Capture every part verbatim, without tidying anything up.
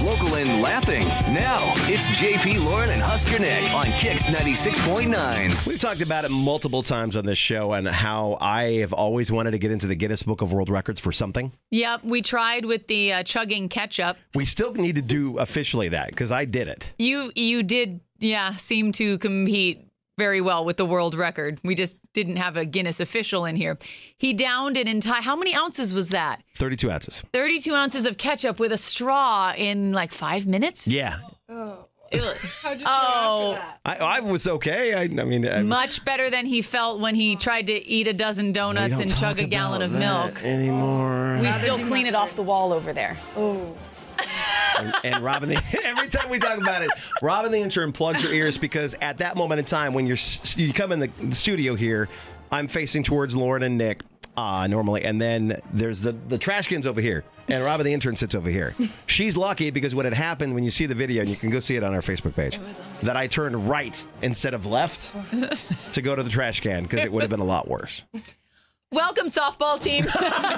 local, and laughing. Now, it's J P, Lauren, and Husker Nick on Kix ninety-six point nine. We've talked about it multiple times on this show and how I have always wanted to get into the Guinness Book of World Records for something. Yep, we tried with the uh, chugging ketchup. We still need to do officially that because I did it. You you did, yeah, seem to compete very well with the world record. We just didn't have a Guinness official in here. He downed an entire, how many ounces was that? thirty-two ounces. thirty-two ounces of ketchup with a straw in like five minutes? Yeah. Oh. How'd you oh, I, I was okay. I, I mean, I was, much better than he felt when he tried to eat a dozen donuts and chug a gallon of milk anymore. We still clean it off the wall over there. Oh. And, and Robin, the, every time we talk about it, Robin the intern plugs her ears because at that moment in time when you're you come in the, the studio here, I'm facing towards Lauren and Nick uh, normally, and then there's the the trash cans over here, and Robin the intern sits over here. She's lucky because what had happened when you see the video, and you can go see it on our Facebook page, that I turned right instead of left to go to the trash can because it would have been a lot worse. Welcome, softball team.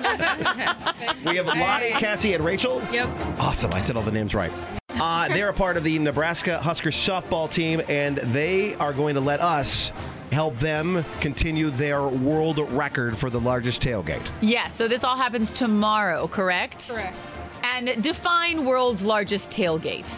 We have Lottie, Cassie, and Rachel. Yep. Awesome. I said all the names right. Uh, they're a part of the Nebraska Huskers softball team, and they are going to let us help them continue their world record for the largest tailgate. Yeah, so this all happens tomorrow, correct? Correct. And define world's largest tailgate.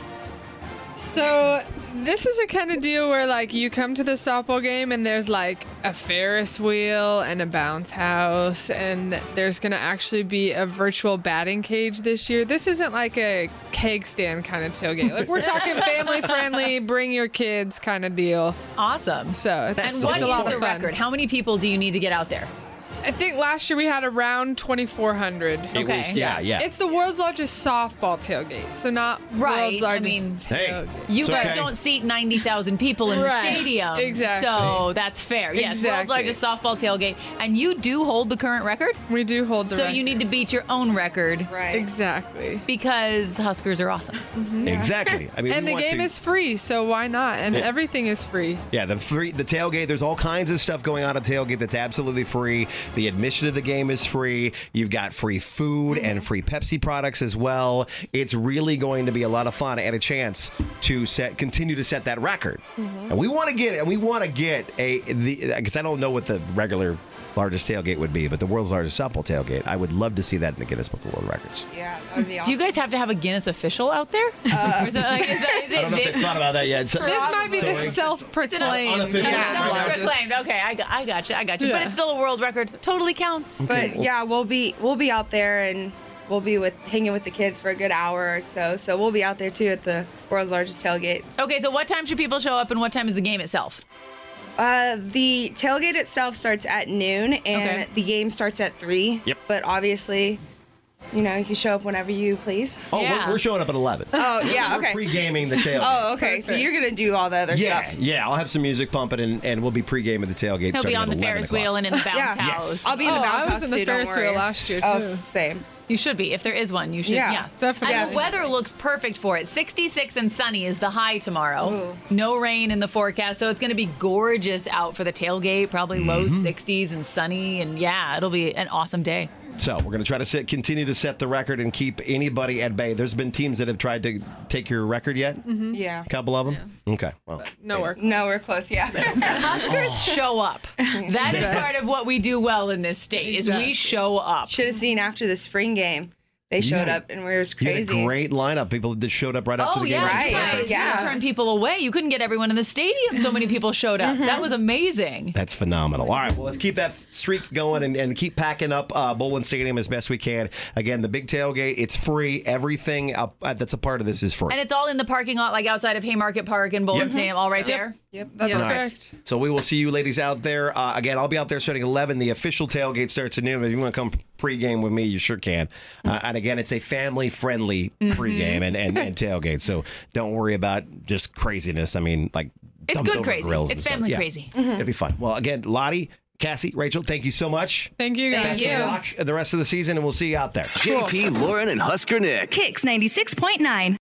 So this is a kind of deal where like you come to the softball game and there's like a Ferris wheel and a bounce house, and there's going to actually be a virtual batting cage this year. This isn't like a keg stand kind of tailgate. Like we're talking family friendly, bring your kids kind of deal. Awesome. So it's, and it's what a lot is the of fun. record? How many people do you need to get out there? I think last year we had around twenty-four hundred. Okay. Was, yeah, yeah. It's the world's largest softball tailgate, so not Right, world's I largest mean- tailgate. You It's guys okay. don't seat ninety thousand people in the Right, stadium. exactly. So that's fair. Yes, world's Exactly. largest softball tailgate. And you do hold the current record? We do hold the So record. you need to beat your own record Right. Exactly. because Huskers are awesome. Exactly. I mean, And we the want game to- is free, so why not? And Yeah. everything is free. Yeah, the free, the tailgate, there's all kinds of stuff going on at tailgate that's absolutely free. The admission to the game is free. You've got free food and free Pepsi products as well. It's really going to be a lot of fun and a chance to set continue to set that record. And we want to get it, and we want to get a the because I don't know what the regular largest tailgate would be, but the world's largest softball tailgate, I would love to see that in the Guinness Book of World Records. Yeah, that would be Do awesome. you guys have to have a Guinness official out there? Or is, that, like, is, that, is I don't know it if they've thought about that yet. So- This might be the So- self-proclaimed unofficial. yeah, Yeah. largest. Proclaimed. Okay, I got, I got you. I got you. But Yeah. it's still a world record. Totally counts. But well- yeah, we'll be we'll be out there and we'll be with hanging with the kids for a good hour or so. So we'll be out there too at the world's largest tailgate. Okay, so what time should people show up and what time is the game itself? Uh, the tailgate itself starts at noon and Okay. the game starts at three. Yep. But obviously, you know, you can show up whenever you please. Oh, Yeah. we're, we're showing up at eleven. Oh yeah, We're okay. pre-gaming the tailgate. Oh okay, so you're gonna do all the other Yeah, stuff. yeah. I'll have some music pumping, and, and we'll be pre-game at the tailgate. He'll be starting on at the eleven Ferris o'clock. wheel and in the bounce Yeah. house. Yes. I'll be in the Oh, bounce I was house in the too, don't Ferris wheel worry. last year, Oh, too. same. You should be. If there is one, you should. Yeah, Yeah, definitely. And the weather looks perfect for it. sixty-six and sunny is the high tomorrow. Ooh. No rain in the forecast, so it's going to be gorgeous out for the tailgate. Probably low Mm-hmm. sixties and sunny, and yeah, it'll be an awesome day. So we're going to try to set, continue to set the record and keep anybody at bay. There's been teams that have tried to take your record yet. Yeah. A couple of them. Okay. Well, No work. No, we're close. Yeah. Huskers show up. That is part of what we do well in this state. Is we show up. Should have seen after the spring game. They showed Yeah. up and it was you had crazy. a great lineup. People that showed up right after Oh the game. yeah, Right. you guys Yeah. you turned people away. You couldn't get everyone in the stadium. So many people showed up. That was amazing. That's phenomenal. All right, well, let's keep that streak going and, and keep packing up uh, Bowling Stadium as best we can. Again, the big tailgate, it's free. Everything up, uh, that's a part of this is free. And it's all in the parking lot, like outside of Haymarket Park and Bowling Yep. Stadium, all right Yep. there. Yep, that's All right. correct. So we will see you ladies out there. Uh, again, I'll be out there starting eleven. The official tailgate starts at noon. If you want to come pregame with me, you sure can. Uh, and again, it's a family-friendly pregame and, and, and tailgate. So don't worry about just craziness. I mean, like It's dumped good over crazy. grills It's and stuff. family Yeah. crazy. It'll be fun. Well, again, Lottie, Cassie, Rachel, thank you so much. Thank you, guys. Thank you. Rock the rest of the season, and we'll see you out there. J P, Lauren, and Husker Nick. Kix ninety-six point nine.